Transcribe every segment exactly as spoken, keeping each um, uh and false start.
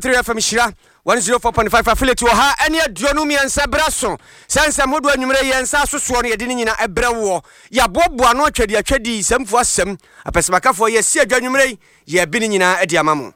three F M Shira one oh four point five affiliate wo ha ene aduonu miensa braso sense modu anwumre yensa soso no yede nyina ebrewo ya bobo ano atwadi atwadi semfo asem apesemakafo ye si adwanwumre ye bi nyina edi amamu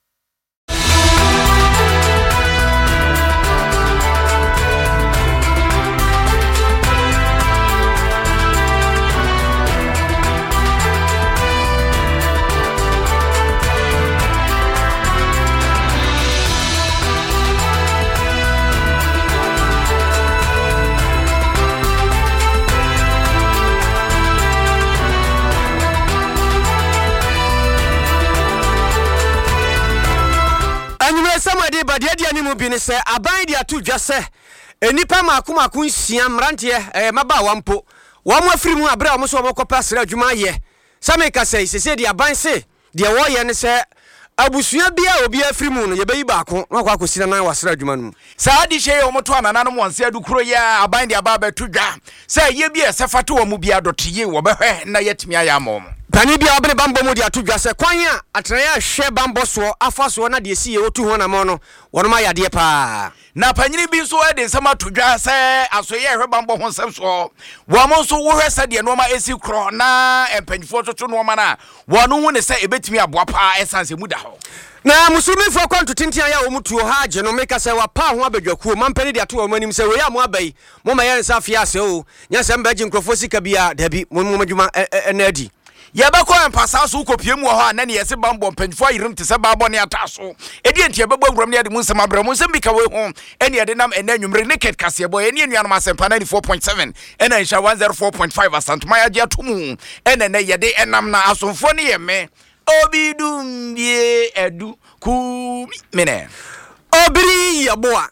Somebody but the idea nimu bi ne se aban dia to dwa se enipa makoma ko nsia mrante eh maba wampo wo mo afiri mu abra wo so wo kopa sra adwuma ye sameka sei se se dia aban se dia wo ye ne se abusua bia obi afiri mu no ye bayi baako no akwa akosina nan wasra adwuma no saa di hye wo moto anana no monse adukuro ya aban dia ba ba to dwa se ye bia se fato wo mu bia dotiye wo behwe na yetimi ayamom Pani bia obere bambo mu dia to dwa se kwan a atraya hwe bambo so afa so na de si ye otu ho na mo no wono ma yade pa na panyini bi so e de nsama to dwa se asoye hwe bambo ho nsem so wo mo so wo hwe se de no ma esi kro na empanyifo toto no ma na wono hu ne se ebetimi aboa pa esanse mu da ho na musumi fo kwanto tintia ya wo mutuo ha je no meka se wa pa ho abadwakuo mampani de ato wo manim se we ya mo abai mo ma ye nsa fia se o nya se mba ji nkrofo sika bia dabi mo mo madwuma enadi Yabako empasa so kopie mu ho na ne yesi bambo mpanfo ayirim te se babo ne ataso edi entie bebo awuram ne ade mu nsema bra mu nsem bika we ho eni ade nam enanwumre naked kase boy eni enuanom asempa ninety-four point seven ena insha one oh four point five asantuma ya atumu ena ne yede enam na asomfo ne yeme obidum bie edu ku mene obiri yaboa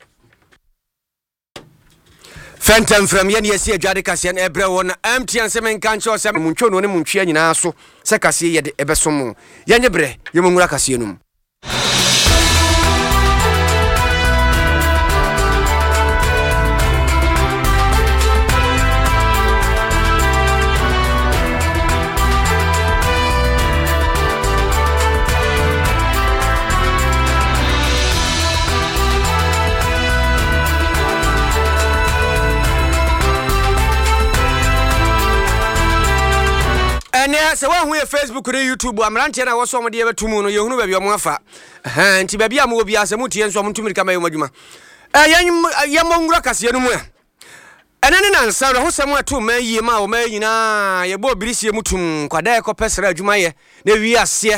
Phantom from yen yesi adwade kase na ebre won amtian semen kancho se muntwo no ne muntwe nyina so se kase ye de ebesom yenye bre yemungura kase num Ene se wa hu ye Facebook re YouTube amrante na wo so mo de betumu no ye hunu ba bi omo afa eh nti ba bia mo obi ase mutie nso mo ntumiri kama ye madwuma eh ye mo ngura kase no mu ene ne na nsa ho se mo ato ma yie ma o ma nyina ye bo birisie mutum kwada e kopesra adwuma ye na wi ase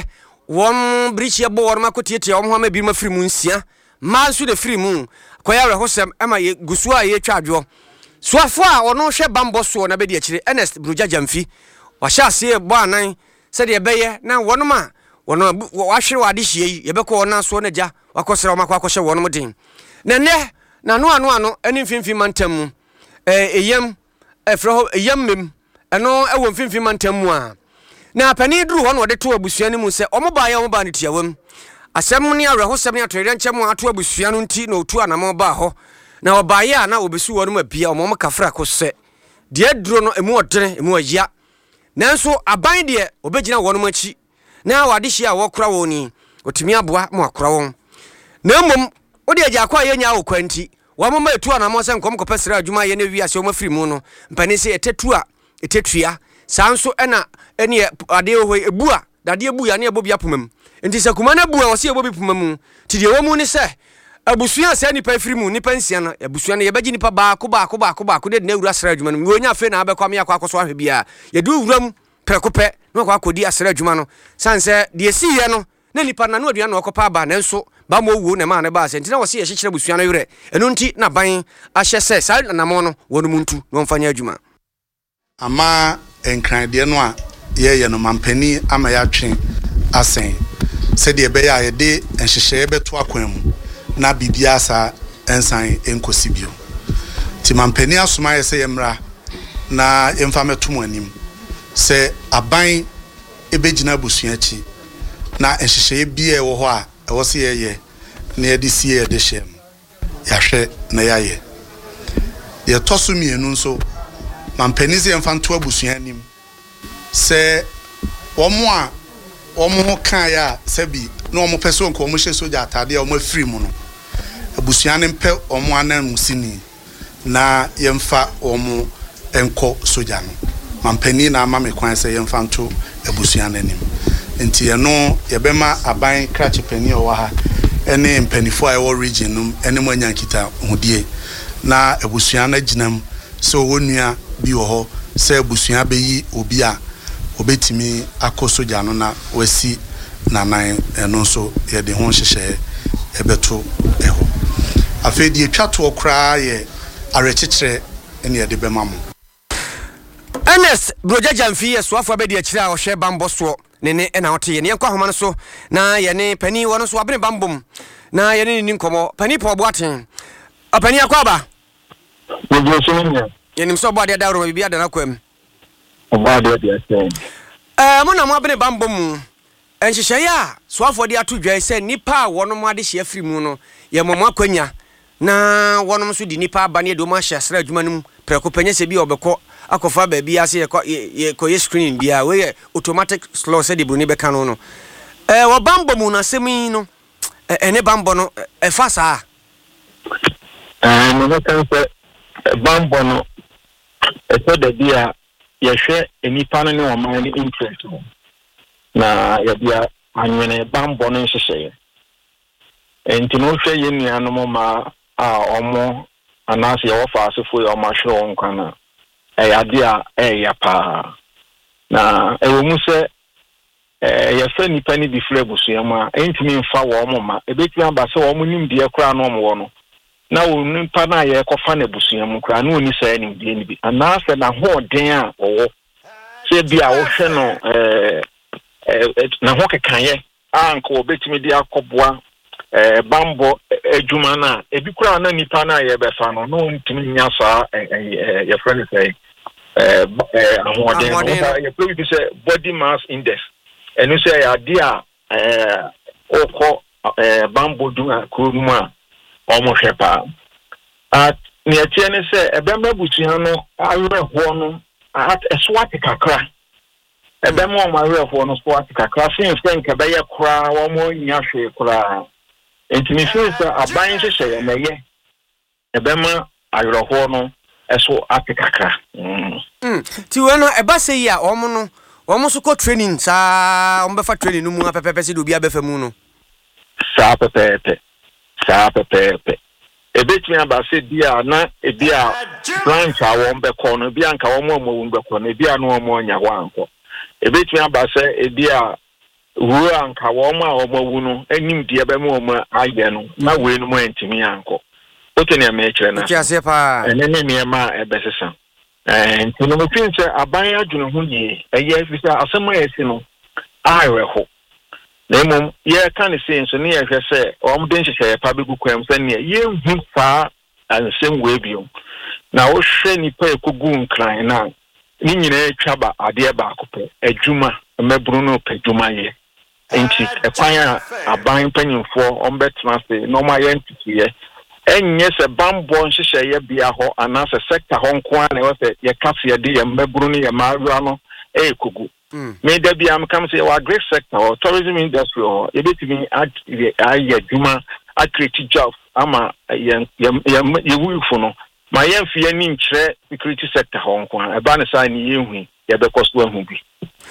won birisie bo wor ma kotiete o mo ma bi ma firi mu nsia ma nso de firi mu kwaya re ho se ema ye gusu a ye twa adwo soafo a ono hwe bambo so na be de akire Ernest Broja Jamfi washa se bo anan se de beye na wonoma wono wahwere wade hie yi yebekọ wona so na ja wakosere o makwa akọhye wonom din na ne na no ano ano eni mfimfim mantam mu eh eyam efro eyam mem eno ewo mfimfim mantam mu a na pani duru ho na wode to abusua ni mu se omoba ya omoba ne tiawam asem ne awrehosem ne atoire nkyem ato abusua no nti na otu anamo ba ho na obaye a na obesu wonom abia omom kafra kose de duru no emu odene emu agia nanso aban de obegina wonom achi na wade hia wokora woni otimi aboa mo akora won na mmom odi agya akwa ye nya okwanti wa mama etu anamo se nkom kopesra adwuma ye na wiase o mafiri mu no mpani se etetu a etetua sanso ena ene ade ho ebua dade ebu ya na ebobi apomam enti se kuma na bua wo se ebobi pomam ti de wo mu ni se abusua se nipa afiri mu nipa nsia na abusua na ye bagi nipa ba ko ba ko ba ko ba ko de na wura asra adwuma no wo nya fe na abekwa me akwa akoso ahwe bia ye du wuram prekope no kwa akodi asra adwuma no sanse de esiye no na nipa na no adua na okopa ba na nso ba mo wu na ma na ba se ntina wo se ye hyekyere busua no yure eno nti na ban ahye se sai na mo no wonu muntu no mfanya adwuma ama enkran de no a ye ye no mampani ama ya twen asen se de be ya ye de enhyehye beto akwan mu na bibia sa ensan enkosibio ti mampani asoma ye se yemra na emfa metum anim se aban ebegina busua chi na enhyehye bia ewo ho a ewo se ye ye na ye de sie ye de hyem ya hwe na ya ye ye tosu mienu nso mampani se emfa nto abusua anim se womo a omo kan ya sebi no omo person ko omo hye soja atade omo free mu no abusua ne mpe omo anan musini na yemfa omo enko soja no mampani na ama me kwan se yemfa nto abusua nanim enti ye no ye bema aban krachi pani o wa ha ene mpanifo a wo region num ene mo nyankita hudie na abusua na ginam so wonua bi wo ho se abusua beyi obi a obetimi akosoja no na wasi nanan eno so ye de ho hyehye ebeto eho afedi etwato okra ye arekekere ene ye de bema mo Ernest Brojaja mfi esuafo abedi akire a ohwe bambo so ne ne na wote ye ne nkwa homa no so na ye ne pani wono so abene bambom na ye ne ni nkomo pani po boaten apani akwaba ye nim so boade da ro bibia da na kwam obaade dia sen eh mo na mo abene bambom enhyehyɛ ya suafo de ato dwan sɛ nipa a wono mo ade hye afiri mu no ye momo akwanya na wono so di nipa abane de mo ahye asra adwuma num preko panya se bi obekɔ akofa ba bia se ye ko ye screen bia we automatic slow se de bruni be kan no eh wo bambo mu na semi no ene bambo no e fa sa eh no kan se bambo no e so de bia ye hwe enipa no ne o man ni interest na ya bia anwene bambo no hyehyɛ enti no hwe ye nuano mo ma a omo anase ye wo fa asefo ye o ma hwe on kwana eh adia eh ya pa na e wo mu se eh ya fa nipa ni bi fre busuama entimi mfa wo mo ma ebetumi aba se wo mo nim de kura no mo wo no na wo nipa na ye kofa na busuam kura na oni sa nim de ni bi anase na ho den a wo se bia wo hwe no eh na ho kekan ye anko obetumi de akɔboa eh bambo adwuma na ebi kura na nipa na ye befa no no ntimi nya sa eh ye friend say eh eh ahoden ye probably be say body mass index enu say ya dia eh okɔ eh bambo du akuru a omo hwepa at ne atie ne say ebema butua no awerɛ ho no at eswati kakra ebema o awerɛ ho no swati kakra sin frank be ye kura wo mo nya hwe kura entimi fisa aban hyehyɛ na ye ebema awerɛ ho no eso atikakra mm mm ti we no eba se yi a omo no omo so ko training sa omo be fa training no mu apepepe se do bia be fa mu no sa pepepe sa pepepe ebetimi aba se bia na ebia branch a wo mbe ko no bia nka wo mo mo mbe ko no bia no mo nya ho anko ebetimi aba se ebia wo anka wo mo a wo mo wu no anim de be mo mo aye no na we no mo entimi anko otene me kire na kiase pa ene ne ne ma ebesesa eh ntino mo twin se aban adwunu ho yi eye fisa asema yesi no ahwe ho na mum ye kan se nso ne ye hwe se o mo den hyehyɛ pa begu kwam se ne ye hu fa ansem we bio na wo hwe nipa ekogu nkran na ni nyina atwaba ade ba akopɛ adwuma maburu no padwuma ye enti ekwan aban panyimfo ombetena se no ma ye ntitiye enye se bambo nhyehyɛ ye bia ho anase sector ho nko a na wo se ye kase ye de ye maburu no ye maawura no e kogu me da bia am kam se wa great sector or tourism industry or ebetimi at ye dwuma at create jobs ama ye ye wufo no ma ye mfie ni nkyerɛ security sector ho nko a eba ne sa ni ye hu ye be kosto ahu bi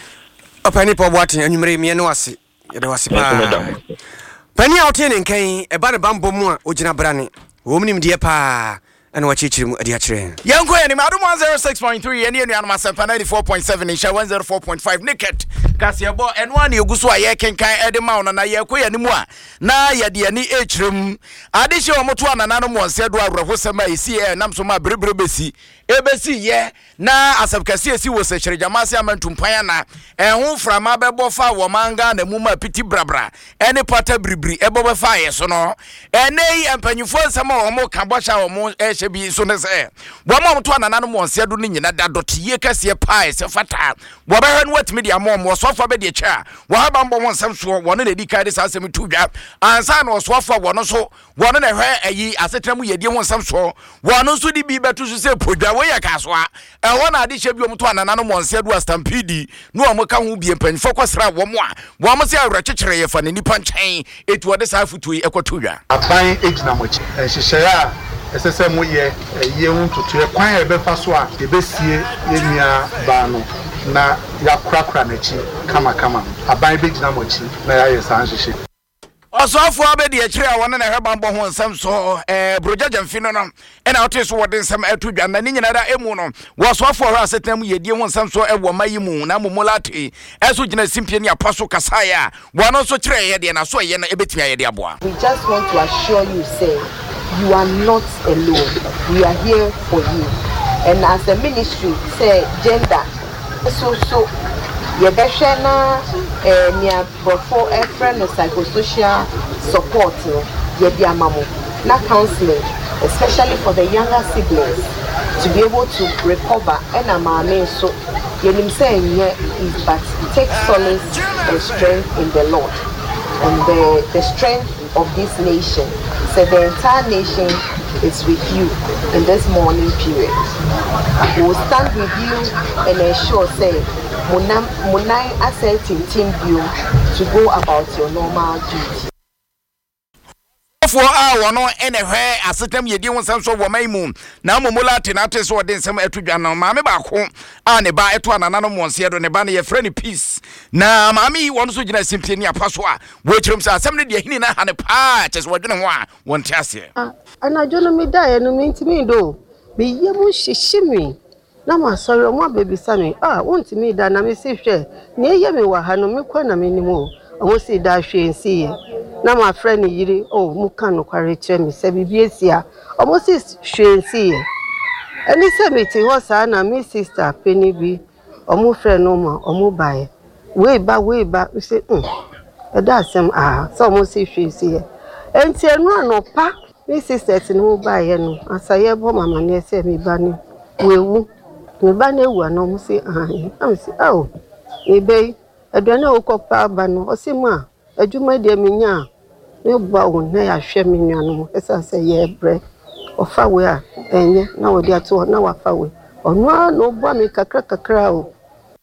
opani po boaten anwumere me ne wase ye de wase pa pani a wote ne nkan eba ne bambo mu a ogina brane wo mnim de pa ana wa chichiri mu adi akire yanko ya ni madum one oh six point three ene enu anama seven ninety-four point seven in one oh four point five naked kasiebo eno ani eguso a ye kenkan ede ma na ye ko ya ni mu a na ye de ani echirem ade hye omoto anana no mo nse do awreho sema esi e nam so ma brebre besi ebesi ye na asabkasi esi wo se kyere jamase amantumpan na ehun frama bebo fa wo manga na mu ma piti brabra ene pata bribri ebo be fa ye so no ene yi empanyufo nsema wo mo ka bosha wo mo e hye bi so ne se wo ma omoto anana no mo nse do ni nyina da dotiye kase pae se fata wo be hwe no watimi dia mo mo sofa be de kya wo ha bambo mo nsem so wo ne di kai de sa asem tudwa ansa na sofa wo no so wo ne hwe ayi asetra mu yedie ho nsem so wo no so di bi betu so se podwa wo ye ka so a wana ade hye bi omto anana no monse do stampede no omoka ho bi mpanfo kwasra wo mo a wo mo se awra kyekyere ye fa ne nipa nkyɛn etu ode sa afutu ekotodwa aban ejina mochi ehyehyɛ a esese mo ye ye hu tutu e kwan e befa so a e besie ye nua ba no na ya krakra na chi kama kama aban be jina mochi na ya ye san hyehye Osofo abedi ekire a wona na hweba mbɔ ho nsam so eh brojaja mfino no ena ote so wode nsam atudwa na ni nyina da emu no wosofo hɔ asetam yedie ho nsam so ɛwɔ mayi mu na momolate ɛso gina simpie ni apaso kasaya wɔno so kire ye de na so ye na ebetimi aye de aboa. We just want to assure you say you are not alone. We are here for you. And as a ministry say gender so so Yebeshana near before a friend of psychosocial support, Yediamamu, not counseling, especially for the younger siblings, to be able to recover. And I'm a so Yenim saying, yeah, is but take solace and strength in the Lord and the, the strength of this nation. So the entire nation is with you in this morning period. We will stand with you and ensure, say, Munai asserting team view to go about your normal duty. For our no ene hwe asetam yedi wonsam so wo maimu na momola tenate so de nsam atudwa no maame ba ko a ne ba eto anana no monse do ne ba ne ye frɛ ne peace na maame won so gina simpie ni apaso a wo kirim sa asem ne de hini na ha ne pa kyes wo dwene ho a won te ase ana jono mi da no mi ntimi do me yemu hyehyemi na ma sɔre mo abebisa me ah wontimi da na me si hwɛ ne ye me wa ha no me kwa na me nimo o si da hwɛ nsi ye na ma friend yiri oh mu kan no kware kire me se bibie sia o mo si hwɛ nsi ye ani se me ti ho sa na me sister penny bi o mo friend no ma o mo bae we ba we ba se um e da asem ah so mo si hwɛ nsi ye enti enu anopa me sister ti no bae no asaye bo mama ne se me ba ni wewu me ba na ewu ana mo se ah am se oh e be aduane okopa ba no o se ma adwuma de menya me ba won na ya hwe me nuanom esa se ye bre ofa we a enye na wo de ato na wa fa we ono a no bo me kakra kakra o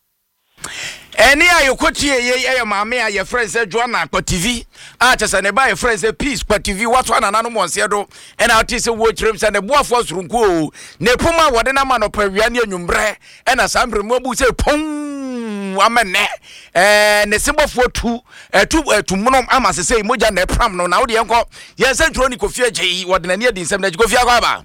eni ayokotie ye ye maame a ye friend say Joanna kwa T V a chese ne ba ye friend say peace kwa T V wato anana no monse do ena ati se wo kirem se ne boafo surunko ne poma wode na ma no pawia ne anwumbre ena sambre mo bu se pon amene eh ne sebofo tu etu etumono ama se sei moja na pram no na wo de enko ye se drone kofi agye wode na ne adi nsem na kofi akwa ba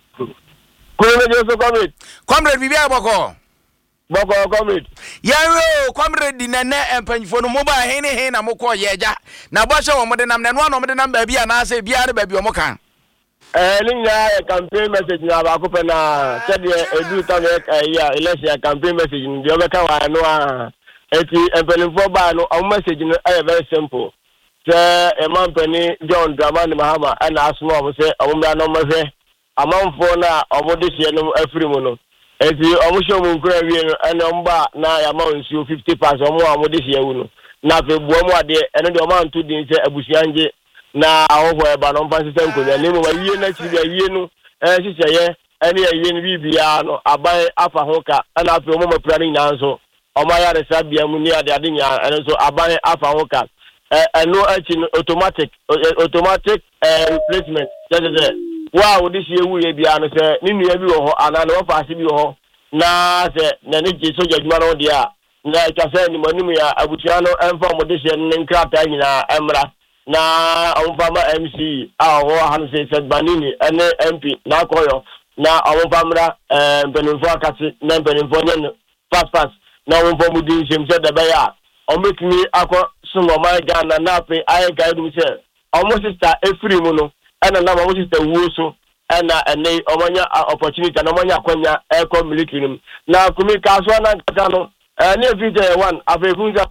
ko ne je so comrade comrade bibia boko boko comrade yaro comrade nene empanfo no mo ba hene he na mo ko yeja na bo hye wo mo de nam ne no no mo de nam ba bia na ase bia de ba bi o mo kan eh linya campaign message na ba ko pe na che de edu ta be ya election campaign message ni de o be ka wa no a eti empanfo ba no o message no e very simple se e man pani John Dramani Mahama ana asmo o se o mo na no mo hwe amanfo na o mo de hye no afiri mu no eti omusho mu nkura wie no ene mba na ya ma nsuo fifty percent omo amode hye wu no na fe buo mu ade ene de omo anto din se abusuanje na ahoho eba no mpa sese nkonya ne mu wie na chi bia wie no eh hyehyeye ene ya wie no bibia no aban afa ho ka na fe omo mapura ni nyanso omo ya resa bia mu ni ade ade nya ene so aban afa ho ka eh eno achi no automatic automatic eh replacement jeje wow this year we bia no se ni nua bi wo ho ana na wo faase bi wo ho na se na ne je so jadwuma no dia na ka se ni manim ya abutua no emfa mo de hye ne nkrata nyina emra na omfa ma M C a ho han se se banini ene M P na koyo na omfa mra eh benimfo akase na benimfo nye pass pass na omfa mu din hye mse de be ya o metumi akọ sumo ma Ghana na pe ai ga edu se o mo sister efiri mu no ena na mo sister wuo so ena ene omanya opportunity na omanya kwanya eko military nim na kumi ka so na kaka no eh ne future one afefunza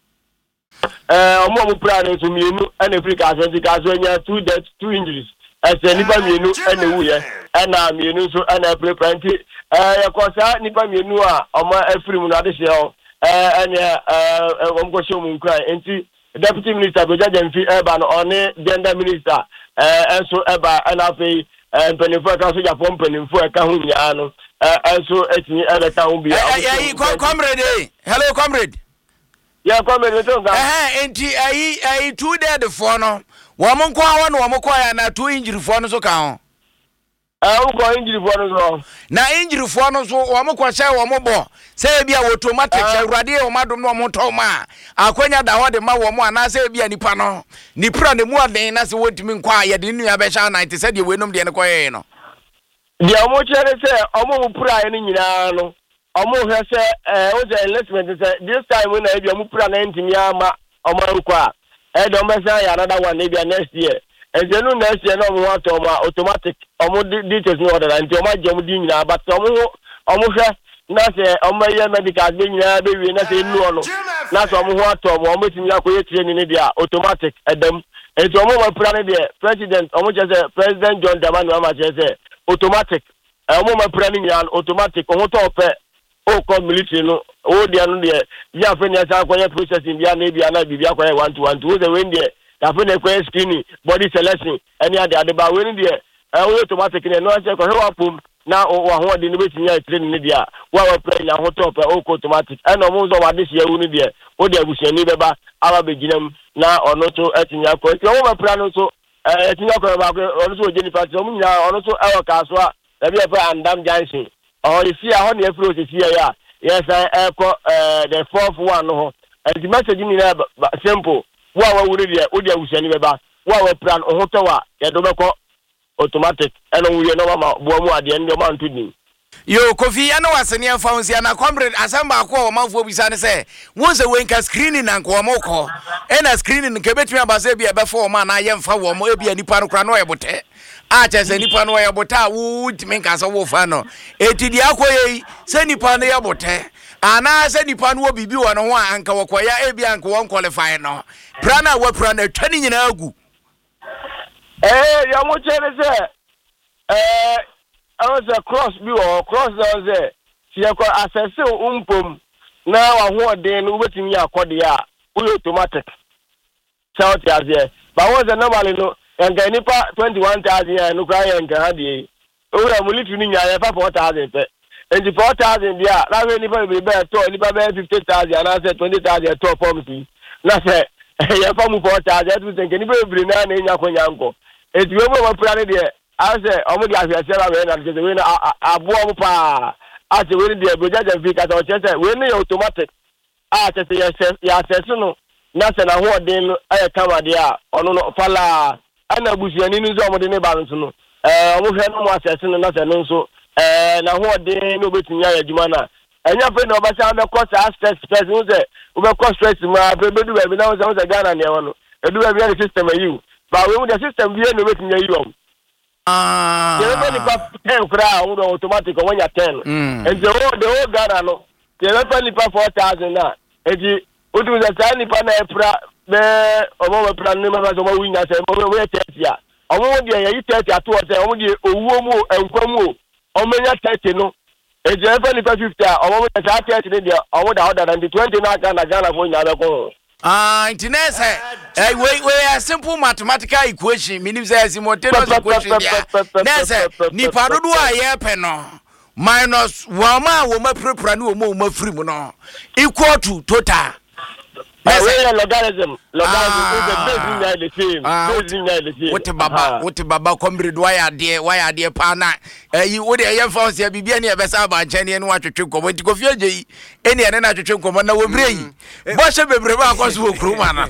eh omo mo plan so mienu ena Africa so di ka so nya two deaths two injuries ese nipa mienu ena wuye ena mienu so ena prepare eh yakosa nipa mienu a omo afiri mu na de hye o eh ena eh omko show mu nkran enti deputy minister Bojaja Mfi eba no one gender minister eh enso eba na fe mpanimfo ka so Japan mpanimfo ka ho nyaa no also etini eleta umbi eh eh comrade hello comrade yeah comrade to ga eh enti eh eh two dead for no wo mo kwa wa no wo mo kwa ya na two injury for no so ka ho eh wo ko injury for no so na injury for no so wo mo kwa sha wo mo bo say bia automatic awurade o madom no mo to ma akwanya da ho de ma wo mo ana say bia nipa no ni pra ne mu aden na se wotimi nkwa ya de nua be sha ninety say de wenom de ne kwa ye no de omo chere say omo pra ye nyina no omo hwe say eh o je enlistment say this time we na e bia mu pra na ntimi ama omo nkwa e de omo say another one e bia next year ezenu next year no mo ato ma automatic omo details no order nti omo je omo di nyina but omo omo hwe na se omo ye medical de nyina be wi na se nu ono na so omo ho ato omo omo timi akoye training ne dia automatic edem enti omo mo pra ne dia president omo je say president John Dramani Mahama je say automatic omo mo pra ne nyina automatic omo to pe o ko military no o dia no dia ya fe ne sa akoye processing dia na bia na bibia akoye one to one to the when dia ya fe ne akoye screening body selection any ade ade ba when dia o automatic ne no say ko he wa pum na wa ho de no betimi ya training ne dia wa wa play na ho top o ko automatic e no mo zo wa de sia wu ne dia o de abusuani beba aba beginam na ono to etinya ko ti o ma pra no so etinya ko ba ko ono so jeni party o mu nya ono so e wo ka so a e bi e fa Andam Junction o isi a ho ne afro isi ya yes e ko the fourth one no the message ni na simple wa wa wuri dia o de abusuani beba wa wa pra no ho to wa ye do be ko automatic eno wuye no mama bo mu ade ndo ma ntudi yo Kofi ya no wasene ya faunsi na comrade asamba ko o manfo bisa ne se won se wenka screening na ko mo ko ena screening ke betumi abase bia be fo ma na ye mfa wo mo e bia nipa no kra no ye bote a che se nipa no ye bote a wu timi nka so wo fa no etidi akoye se nipa no ye bote ana se nipa no bibi wo no ho anka wo koya e bia anka won qualify no prana wa prana twani nyina agu eh ya mo chere se eh I was a cross view or cross was there. She had access to umpum now. I want then waiting ya cordia, automatic. Shout as there. But was a normal no and Ganipa twenty one thousand and Ukraine and Canadi. Oh, I'm literally near four thousand. And the four thousand, yeah, that will never be better. fifty thousand and I said twenty thousand to promise. Nothing. Ya famu four thousand. We think anybody bring nine in Yakonyanko. It's your mama planning there. I say, I'm going to ask you and just win a bomb pa. I say, when the Bujaja Vikas or Chester, when they automatic. I say, yes, yes, no. Nothing. I want them. I come at the or no falla. I know Bush and in some of the balance. No, uh, we have no more assessing and nothing. So, and I want them no bit in Yajumana. And your friend of us, I'm a cost aspect person. We will cost stress my baby. We know some of the Ghana. I do have a system of you, but we want the system be in the waiting you. Ah, you never ten crowd automatic when you're ten. And the whole the whole Ghana no. You never need four thousand now. And you would do the tiny pan there or more plan members of my wing. I said, oh, we're thirty. I won't get you thirty at two. I say, oh, you womo and como. Oh, many thirty no. And you never need fifty. I want to start thirty. I want order and the twenty not Ghana Ghana for another go. Ah, internet say, eh, wait, wait, a simple mathematical equation, meaning say simultaneous equation. Nese, ni parodu a ye peno minus wama wo ma prepare ni wo mo ma free mu no equal to total. Nese, logarithm, logarithm is the base in the same. Base in the same. What baba, what baba comrade why are there, why are there pana? Eh, you would a force here bibia ni ebesa ba nchene ni watwetwe komo ti kofie je eni ene na atwetwe komo na wo brei bo she bebre ba akoso wo kruma na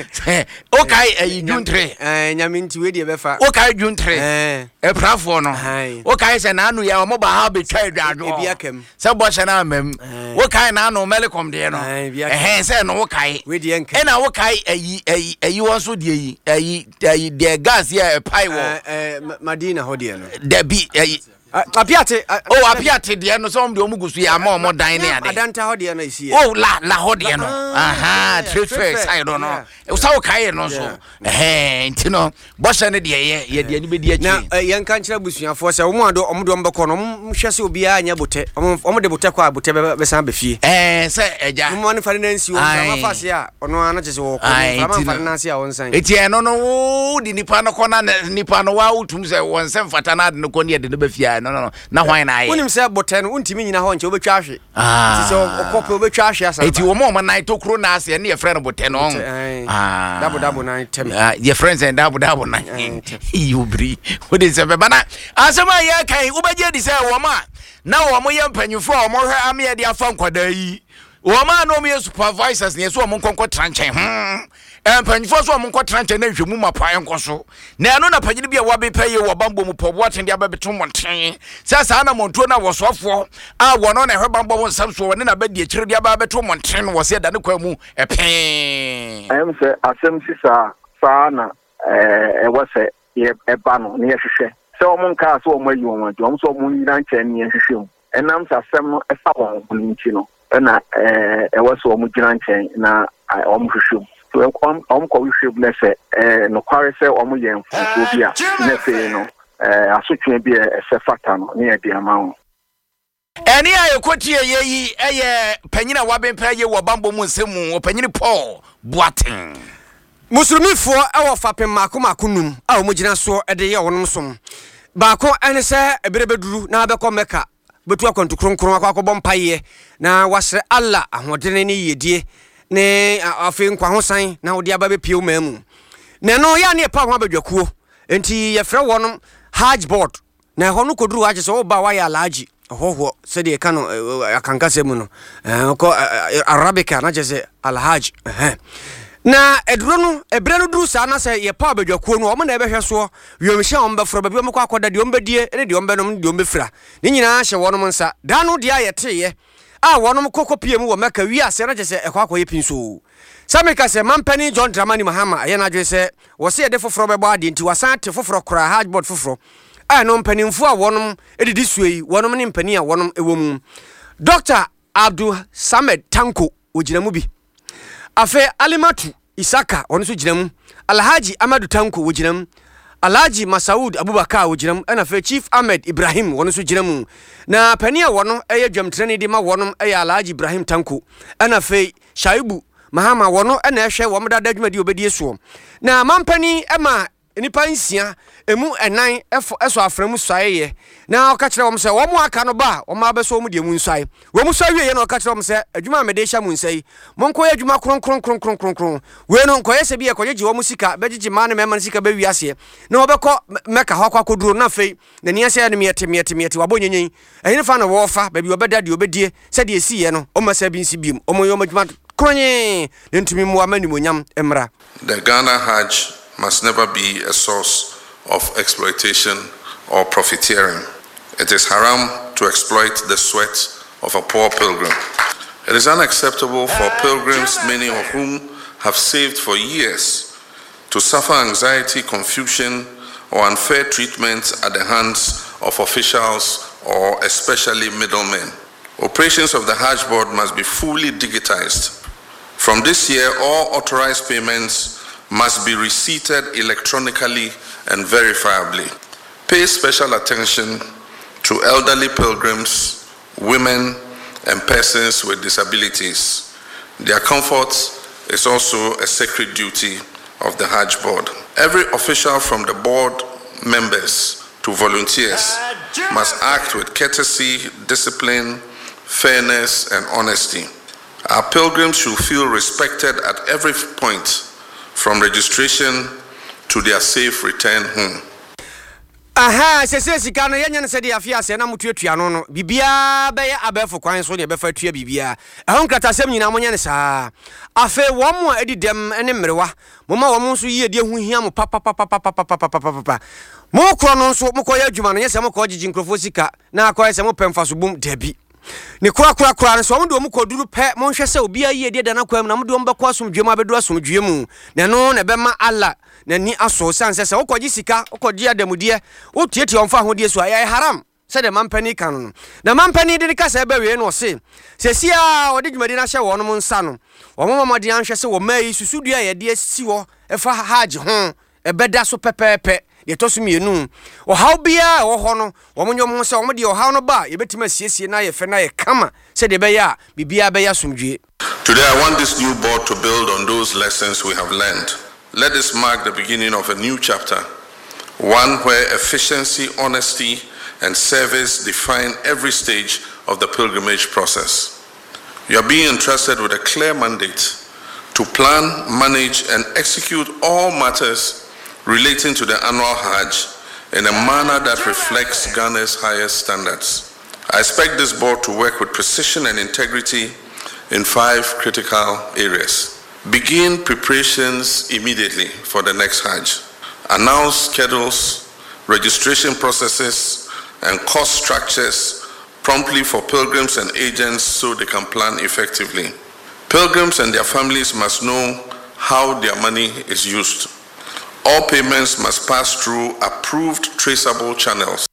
okay eh juntre eh nyame nti we de befa okay juntre eh e prafo no okay se na anu ya mo ba ha be twa adwado e biakem se bo she na amem okay na anu melekom de no eh se no okay we de enka ena okay ayi ayi ayi won so de ayi ayi ayi de gas ya e pai wo eh Madina ho de no de bi ayi apiate oh apiate de no so mde omugusu ya ma omo dan ne ade adanta ho de no isi oh la la ho de no aha transfer side no e so kai no so eh ntino bo sha ne de ye ye de ni be de achi na ye nka nchira busuafo se omo ado omo do mbeko no mhwe se obi anya bote omo de bote kwa bote be san be fie eh se eja mo ne fare na nsi o ma fa se a ono ana chese wo ko ma fa na se a won san eti eno no wo di nipa no kona nipa no wa utum se won se mfata na de no ko ne de no be fie no no na hwan na aye wonim say boten untimi nyina ho nche obetwa ahwe ah ti say okope obetwa ahwe asa eti wo mo ma nine to kro na ase ne ye friend boten no ah double double nine tem ah your friends and double double nine you bri what is e bana asema ye kan ubeje di say wo ma na wo mo ye mpanyufo wo mo hwe ame ye dia fa nkwada yi wo ma no me supervisors ne so wo mo nkonko tranche hm empanyufo so wo mo nkonko tranche na hwemu mapae nkoso na eno na panyini bia wo be paye wo bambo mu pobo atende abebeto monten sasa na montuo na wo sofo a wo no na hwe bambo wo nsam so wo ne na be die kire dia abebeto monten wo se da ne kwa mu epe ayem se asem sisa sa na eh e wo se ye eba no ne ye hwehwe se wo mon ka so wo mayi wo mo so mo nyina nche ne ye hwehwe mu enam sa asem no efa wo ho nchi no na eh e wo so mo gyina nche na wo mo hwehwe om om ko hwehwe na se eh no kware se wo mo ye mfuso bia na se no eh asotwe bia e se fata no ne ye dia ma wo eni aye kotie ye yi eye panyina wabempa ye wo bambo mu nsemu wo panyini Paul Boateng musulmifo ewo fapem mako mako num a wo gina so ede ye wonom som baako ene se eberebeduru na abekọ meka betu akwantu kronkron akwa bompaye na wasre Allah ahodene ne yedie ne afi nkwa hosan na odi aba bepie umamu ne no ya ne pa ho abadwakuo enti ye frɛ wonom Hajj board na ho no koduru Hajj so ba wa ya alaji hoho se de ka no akanka se mu no ko Arabica na je se alhaj eh na eduro no ebre no duru sa na se ye pa abadwakuo no o mo na ebehwe so wiomhye o mbefro ba bi o mkọ akoda de o mbedie ne de o mbenom de o mbefra ne nyina hye wonom nsa da no de ayeteye a wonom kokopie mu wo meka wi ase na je se ekwa akoye pinso samika se mampani John Dramani Mahama ye na je se wo se de foforo bebo ade nti wasan te foforo kra Hajj board foforo a no mpanimfo a wonom edidi suei wonom ne mpani a wonom ewo mu Doctor Abdul Samed Tanko ogina mu bi afe Alimatu Isaka ono so gina mu Alhaji Amadu Tanko ogina mu Alhaji Masaud Abubakar ogina mu ana fe Chief Ahmed Ibrahim ono so gina mu na pani a wono eye dwamtrene de ma wonom eye Alhaji Ibrahim Tanko ana fe Shaibu Mahama wono ana ehwe wo mdada dwumadi obedie so na mampani ema nipa nsia emu enan efo eso aframu swaye na okakire wom se wo mu aka no ba wo ma beso mu de mu nswaye wo mu swaye ye na okakire wom se adwuma me de hya mu nsai monko ye adwuma kron kron kron kron kron kron we no nko ye se bi ye koje wo mu sika begigi ma na me man sika be wiase na obekọ meka ho akwa koduro na fei na ni ase ya ne miete miete miete wabonyenyen ehine fa na wo fa ba bi obeda de obedie se de esi ye no o ma sa bi nsi biem o mo yo madwuma kronye ntumi mu amani monyam emra. The Ghana Hajj must never be a source of exploitation or profiteering. It is haram to exploit the sweat of a poor pilgrim. It is unacceptable for pilgrims, many of whom have saved for years, to suffer anxiety, confusion, or unfair treatment at the hands of officials or especially middlemen. Operations of the Hajj board must be fully digitized. From this year, all authorized payments must be receipted electronically and verifiably. Pay special attention to elderly pilgrims, women, and persons with disabilities. Their comfort is also a sacred duty of the Hajj board. Every official from the board members to volunteers must act with courtesy, discipline, fairness, and honesty. Our pilgrims should feel respected at every point, from registration to their safe return home. Aha, se se sika no yenya ne se de afia se na mutuatua no no bibia be ya abefo kwan so ne be fa tua bibia ehon krata sem nyina monya ne saa afe wo mo edidem ene mrewa moma wo mo so yi edi hu hia mo papa papa papa papa papa mo kro no so mo ko ya adwuma no nyese mo ko gigi nkrofo sika na akwa se mo pemfa so bum dabi ne kura kura kura so mo do mo ko duru pe mo hwɛ se obi ayi edi da na kwam na mo do mo bɛkɔ asomdwe mo abedu asomdwe mu ne no ne be ma Allah na ni aso sanse se wokoji sika wokoji adamudie wotieti onfa hodie so ayi haram se de mampani kan no na mampani de ka se be we no se se sia odi dwumadi na hye wo no nsa no wo mamadi anhwe se wo mai susudua ye de si wo efa Hajj ho ebeda so pepepe ye to so mienu o haw bia wo ho no wo monyo mo se wo de o haw no ba ye betima siesie na ye fe na ye kama se de be ya bibia be ya somdwe. Today I want this new board to build on those lessons we have learned. Let this mark the beginning of a new chapter, one where efficiency, honesty, and service define every stage of the pilgrimage process. You are being entrusted with a clear mandate to plan, manage, and execute all matters relating to the annual Hajj in a manner that reflects Ghana's highest standards. I expect this board to work with precision and integrity in five critical areas. Begin preparations immediately for the next Hajj. Announce schedules, registration processes, and cost structures promptly for pilgrims and agents so they can plan effectively. Pilgrims and their families must know how their money is used. All payments must pass through approved traceable channels.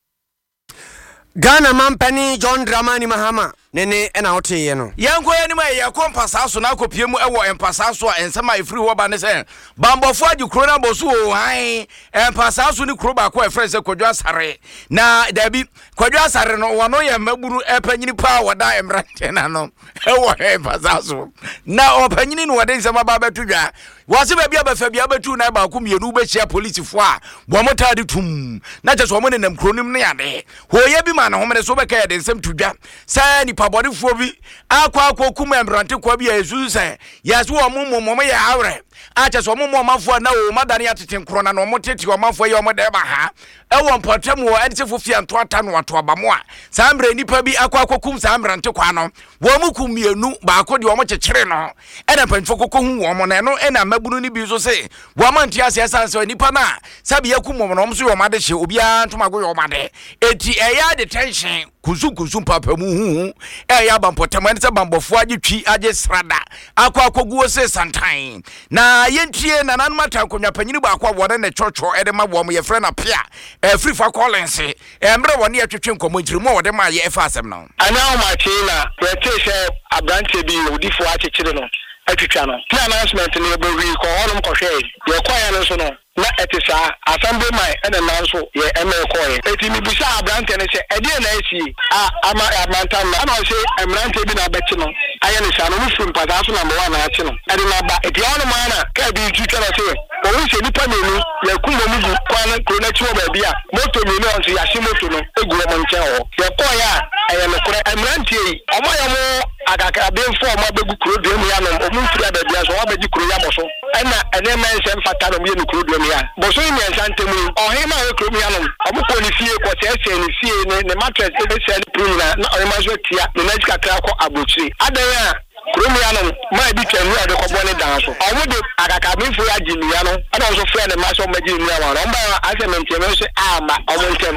Ghana Mampani John Dramani Mahama Nene and out here. No. Yanko anima ya kompasa so na kopiemu ewo empasa so ensema ifiri ho ba ne se bambofo aju krona bosu o han empasa so ni kro ba ko efre se Kwadwo Asare na dabi Kwadwo Asare no wono ye maburu epanyini pa woda emrante na no ewo empasa so na opanyini no wode nsema ba betudwa wase ba bia ba fa bia betu na ba ko mienu be chia police fo a bo motade tum na je so mo ne nam kronim ne ade ho ye bi ma na ho me so be ka ye de nsem tudwa sa ni pabodifo bi akwa akwa kuma emrante kwa bi ezu se yaso wo mummo mo ya awre acha so mummo mafo na o madane atete nkro na no motete o mafo ye o mo de ba ha e wo mpatam wo ade se fofia nto ata no ato abamo a sa mbre nipa bi akwa akwa kum sa mrante kwa no wo mu kum mienu ba ko de o mo kyekere no e na panfo kokko hu wo mo na no e na mabunu ni bi so se wo amanti ase asa se nipa na sabe yakum mo no mo so yo made hye obi a ntomago yo made eti e ya detention kuzu kuzu papa mu hu e ya bampotam ne se bambofo agitwi age srada akwa akoguo se santan na yentie na nan mata konwa panyini ba akwa wona ne chocho e de ma wo mo ye frɛ na pia e free for collins e mbre wona ye twetwe nkomo ntirimu wo de ma ye efa asem no ana o ma chi na ye te se abrante bi odifo akekere no atwitwa no the announcement ne be wi ko honum ko hwe ye kwaya no so no na etisa assembly mai ene nanso ye eme koye eti mi bisa abrante ne se ede na esi a ama abrante na na o se emrante bi na beti no aye ne sa no mu fun pada so na mo na achi no ede na ba eti ono ma na ka bi twitwa na se o wi se nipa menu ye ku mo mu kwa na kro na chi o ba bia moto menu on se ya shi moto no egu mo nche ho ye koye a aye ne kro emrante yi omo ya mo agaka be fo omo begu kro de mu ya no o mu fira ba bia so o ba ji kro ya mo so ena ene men se mfata no me no kro de ya boso ni ensantemu ohima we kro ya no obuko ni fie ko se ese ni fie ne ne mattress e be se ni pru na na ohima so tia ne na jika tra ko abochiri adan ya kro ya no ma bi twanu ade ko bo ne dan so owo de akaka bi fo ya jini ya no ana so fre ne ma so ma jini ya wa no mba asementi me so ama omo ntem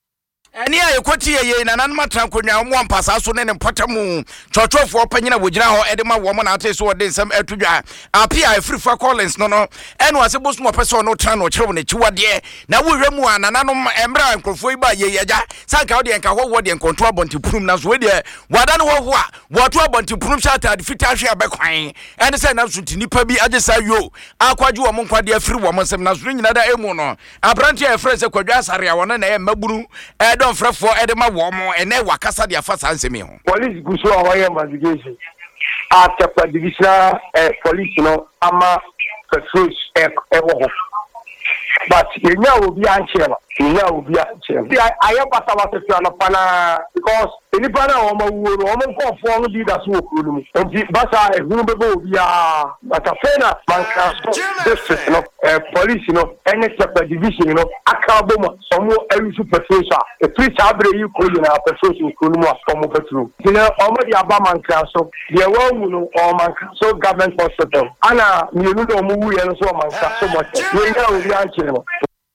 eni aye kwoti ye na nan matra konwa mo ampasa so ne ne potamu chochofo opanyina wogina ho ede ma wo mo na ate so wode nsem atudwa apia free for collins no no eno ase bosu mo pese no tra no kire ne chiwade na wo hwemu a nananom emra nkrofo yi ba ye yaja sanka wode enka ho wode enkonto abonti prum na so wode wada no ho ho a woto abonti prum shata de fita hwe abekwan ene se na suti nipa bi agesa yo akwaje wo mo nkwade afiri wo mo nsem na so nyina da emu no abranti e frɛ se Kwadwo Asare a wona na e maburu e don frɛfo e de ma wo mo ene wakasa de afa sansemi ho police guso a wire investigation after divisional uh, police no ama patrols e e wo ho but yenya obi anche no yenya obi anche aye pasa wa se no pana because enipa na o ma wuo no o mo nkofo no bi da so okuru mu enti basa ehunu bebe obi a but afena manka district no uh, police no any separate division no akabo mo somo arusu patrols a three sabre yi ko na patrols okuru mu a somo patrol dina o mo di aba manka so de wa wu no o manka so government hospital ana mienu do mo wu ye no so manka so much yenya obi anche no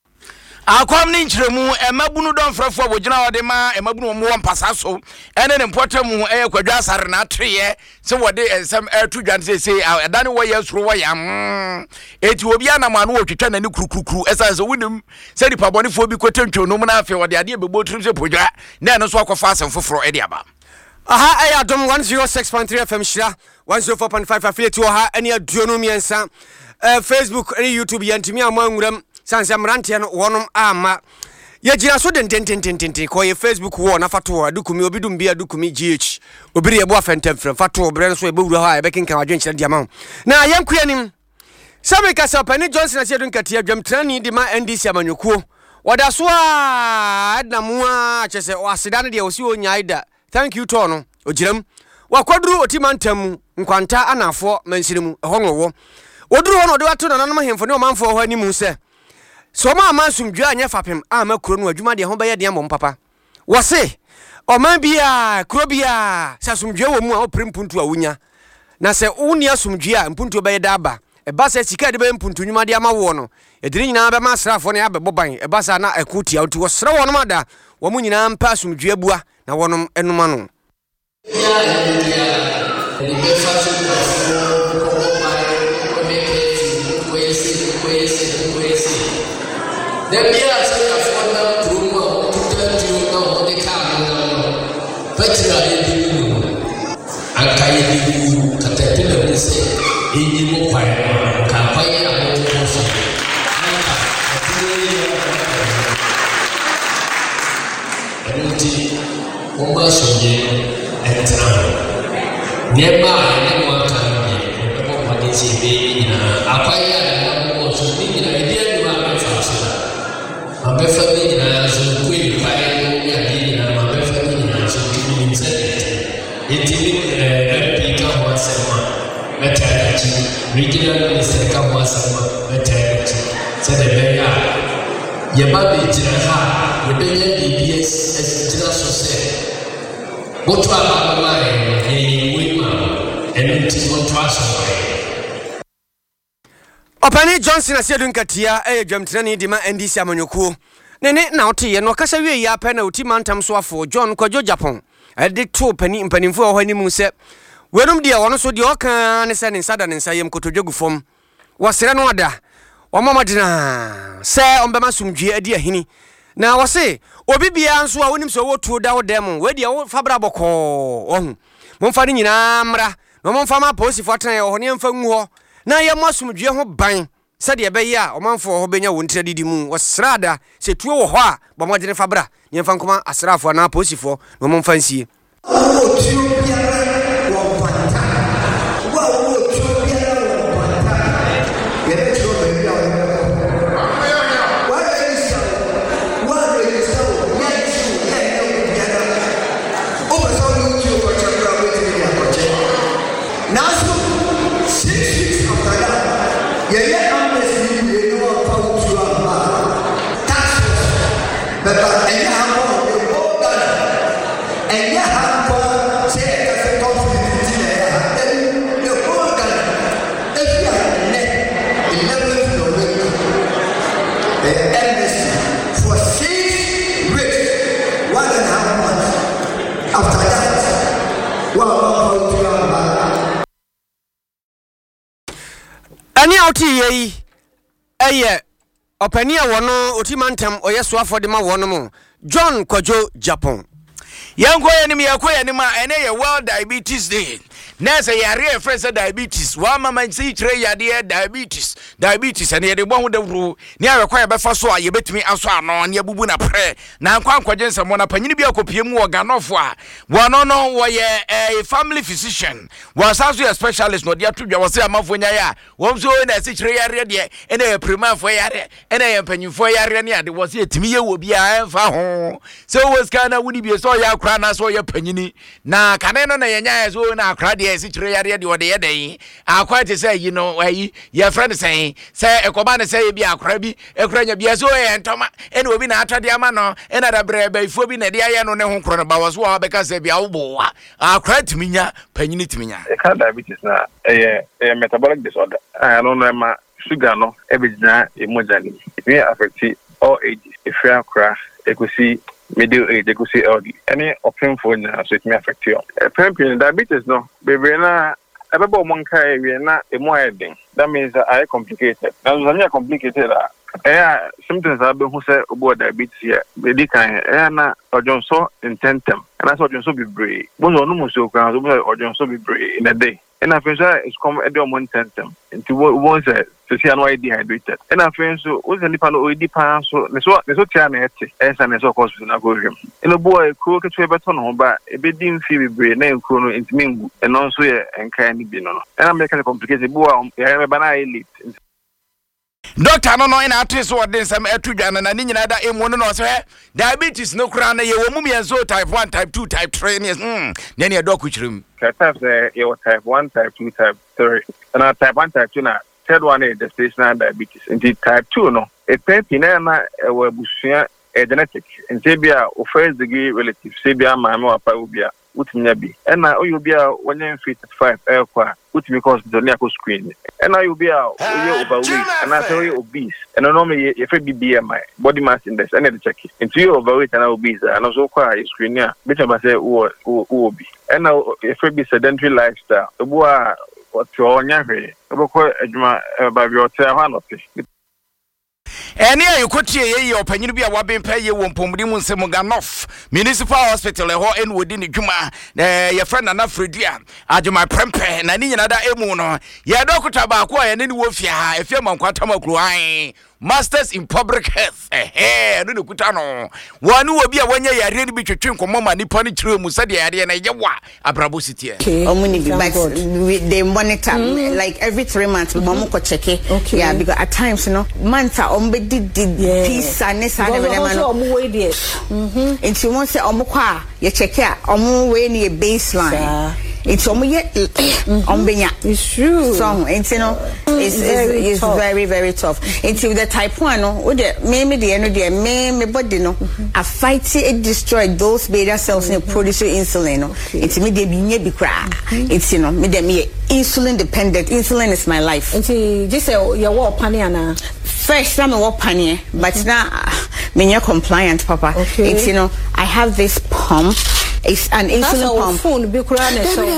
akwam ni nkyeremu emabunu don frɛfo wogina wode ma emabunu mo mpasa so ene ne mpotamu eye Kwadwo Asare na atreye se wode ensem atudwan se se edane wo yesuro wo yam eti obi anamano wo twetwa na ne kurukuru esa se wunim se dipa bonefo bi kotentwo no mu na afi wode ade bebotrum se podwa na eno so akofa asem foforo ede aba aha aya dom one oh six point three F M shira one oh four point five affiliate ha ene aduonu miensa Facebook ene YouTube yantimi amanwuram sanse mrante no wonom ama ye gira so den den den den ko ye Facebook wo na fato adukumi obidum bia adukumi G H obiri ebo afentem frem fato obre so ebewura ha ebekinka wadwenkyere diama na yenkuanim sabe kasa pani Johnson ase dun katia dwamtrani di ma N D C amanyukuo wada so a na mua chese waseda ne de osi onyaida thank you to no ogiram wakwaduru otimantam nkwanta anafo mansirimu ehwo nwo woduru hono de wato na nanom hemfo ne omanfo ho animu se so ma amansumdwa anya fapem ama kuro no adwuma de ho beye de mbom papa wose oman bia kuro bia sasumdwa wo mu a oprempuntu a wunya na se unia sumdwa mpuntu beye da aba e ba se sika de be mpuntu nwuma de ama wo no ediri nyina be ma asrafo ne abebo ban e ba sa na akutia otu wo sra wono mada wo mu nyina mpa sumdwa bua na wonom enuma no the years of former promo to turn to know the camera, Petra in and Kayi Caterpillar say, in the fire, Kapaya and Mosa. Almost and town. Nearby, anyone can be, what is it, baby? Apaya and Mosa, meaning idea you are faster. My family has a queen fire, my family has a queen insanity. It is a once a month, maternity, regional minister come once a month, maternity. Said the mayor, your baby did not have, your baby B B S as General Society. What to our line, a woman, and it won't trust away. Opani Johnson asiedun katia eh dwamtrani di ma N D C amanyokuo nene na otiye no kasa wie ya pa na otimantam so afo John Kwajo Japan ade to pani mpanimfo ho animu se wenum dia wono so de oka ne se ne sada ne nsayem kotodwogu fom wasere no ada omamadina se ombema sumdwe adi ahini na wose obi bia nso a wonim so wotu da wo dem we dia wo fabra boko ohun momfa ni nyina mra no momfa ma posifo atan ho ne mfa ngu ho na ye mosumdwe ho ban sade ye be ya omanfo ho benya wo ntira didi mu wasrada se tuo wo ho a bomodene fabra ne mfa nkoma asrafo na posifo no momfa nsie Ani auti yi eye opania wono otimantem oyeso afode ma wono mo John Kwajo Japan yanko yanim yakoya ni ma ene ye World Diabetes Day nese yare friend diabetes wa mama nsi kire yade diabetes diabetes ene de bon da wuru ni awekwa ye befa so a ye betumi aso ano ne abubu na pre na nkwa nkwaje nsemo na panyini bi akopie mu organofo a wono no wo ye a family physician was also a specialist no dia tudwa wo se amafo nya ya wo so na nsi kire yare de ene ye primafo yare ene ye panyinfo yare ne ade wo se etimi ye wo bia emfa ho so wo skana wudi bi so ya kra na so ye panyini na kane no na ye nya so na akra de esi kire yare de wo de ye den akwa te say you know ayi your friend say say ekoba ne say bi akra bi ekra nya bi so ye ntoma ene obi na atade ama no ene da brebe ifo bi na de aye no ne ho kro no ba wo so wa be ka say bi awo wa akra timinya panyini timinya e ka diabetes na eh eh metabolic disorder I don't know ma sugar no e be jina e mojani it may affect all ages if you akra ekusi middle age ekusi elderly any open for na so it may affect you uh, diabetes no baby na ebebo monka e we na e mo heading that means that I complicated now so complicated uh, eh symptoms are be who say about diabetes here be di kan eh na ojonso intentem and that's ojonso be brave bo no mo so kan so ojonso be brave in a day and I feel is come at the one intentem into what say to see an dehydrated and I feel so was the nipa no dipa so so so tia na ete eh say na so hospital na go hwem and the boy ko ke twe beto no ba e be dim fi be brave na enko no intimi ngu and also ye enkan ni bi no no and I make it complicated boy ya me ba na elite Doctor no no ina ate so ɔde nsɛm atu dwane na ne nyina da emu no no sɛ diabetes no kura na ye wo mu mienzo type one type two type three ne hmm ne ne doc chirim type say you type one type two type three and uh, type one type two na third one is the gestational diabetes and type two no e pepi na na e wa busua e genetic nti bia o first degree relative se bia ma me wa pa obia utiminya bi ena oyobia wonya fifty-five e kwa utimi hospital ni akọ screen ena oyobia oye overweight and say oye obese and no me ye fe B M I body mass index and the check into you overweight and obese and also kwa screen ya better ba say wo wo obi ena ye fe be sedentary lifestyle obo a oto onya hwe obo ko adwuma ba bi ote ha no te Eni ayokotie ye opanyini bi a wabempa ye wo mpomudi mu nsem Ganof Municipal Hospital ho en wodi ne dwuma eh ye friend na Fredia adwuma prempe na ni nyina da emu no ye dokota ba ko ye ne ni wo fia efia mankwata makru han Masters in Public Health eh eh no kuta no wanu wo bi a wanya yare ni bi twetwe nkomo ma nipa ni kire mu sade yare na ye wa abrabo sitie omuni bi but they monitor mm. like every three months we mm-hmm. ko check okay. Yeah, because at times you know months are ombe did peace and this and everything omu we there mhm nti won say omu kwa ye check ya omu we ni baseline it's omu ye ombenya it's true so and you know it's very it's, it's very very tough until the type one no wo de me me de no de me me body no a fight it destroy those beta cells and produce insulin no it's me de bi nya bi kra it's you know me de me insulin dependent insulin is my life until just say your wo pani ana first time I walk panier but mm-hmm. now me nya compliant papa okay. It's you know I have this pump it's an insulin pump phone bi kra na so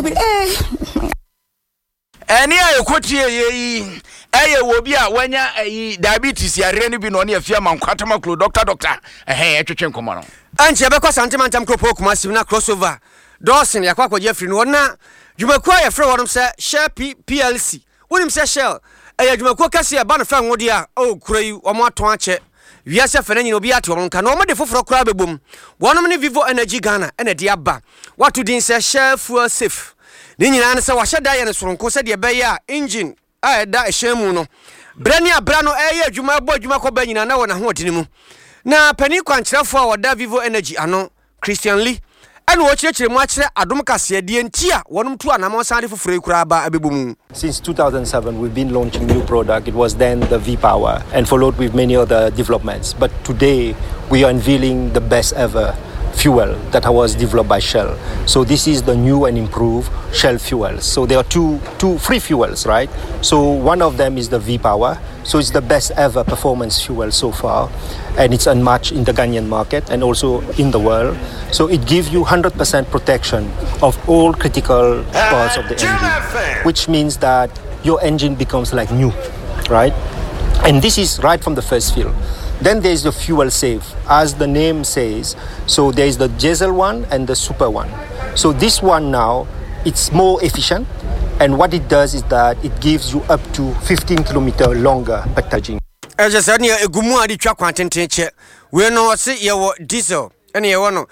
eni ayokotie ye eye wo bi a wanya ayi diabetes yare ni bi no na afia mankwata maklo doctor doctor eh etwetwe nkomo no anche be kwa santima ntam kropo kuma sim na crossover Dawson yakwa kwaje free no na dwumakwa ye free wonom se Shell P L C wonim se Shell eye dwumakwa kase ya ba no fa nwode a o kurai omo aton ache wiase fa na nyina obi ate wonka na omo de foforo kura bebom wonom ne Vivo Energy Ghana ene de aba watu din se Shell Fuel Safe ni nyina ne se wahye da ye ne soronko se de be ya engine a da ehemu no brani abra no eye adwuma abo adwuma ko ba nyina na wona ho odini mu na pani kwankyerefo a woda Vivo Energy ano Christian Lee ene wo kyerkyere mu akyere adom kase de ntia wonom tu anamo sande foforo ekura ba abebomu. Since two thousand seven we've been launching new product. It was then the V-Power and followed with many other developments, but today we are unveiling the best ever fuel that was developed by Shell. So this is the new and improved Shell fuels. So there are two two free fuels, right? So one of them is the V-Power. So it's the best ever performance fuel so far, and it's unmatched in the Ghanaian market and also in the world. So it gives you one hundred percent protection of all critical parts of the engine, which means that your engine becomes like new, right? And this is right from the first fill. Then there is the fuel safe, as the name says. So there is the diesel one and the super one. So this one now, it's more efficient. And what it does is that it gives you up to fifteen kilometers longer per charging. As I said, a gumu adi chwa kwantentenche. We no se ye wo diesel. Ene ye wo no